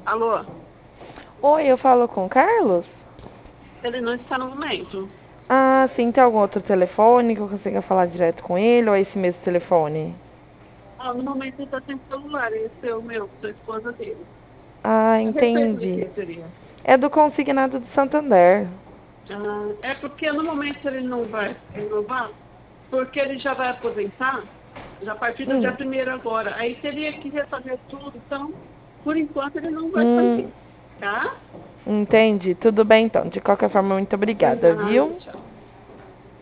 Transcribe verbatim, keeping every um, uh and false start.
Alô? Oi, eu falo com o Carlos? Ele não está no momento. Ah, sim, tem algum outro telefone que eu consiga falar direto com ele ou é esse mesmo telefone? Ah, no momento ele está sem celular, esse é o meu, sou esposa dele. Ah, A respeito de entendi. que seria? É do Consignado do Santander. Ah, é porque no momento ele não vai renovar, porque ele já vai aposentar, já a partir do dia primeiro agora. Aí teria que refazer tudo, então, por enquanto ele não vai fazer, tá? Entendi. Tudo bem então. De qualquer forma, muito Por obrigada, nada, viu? tchau.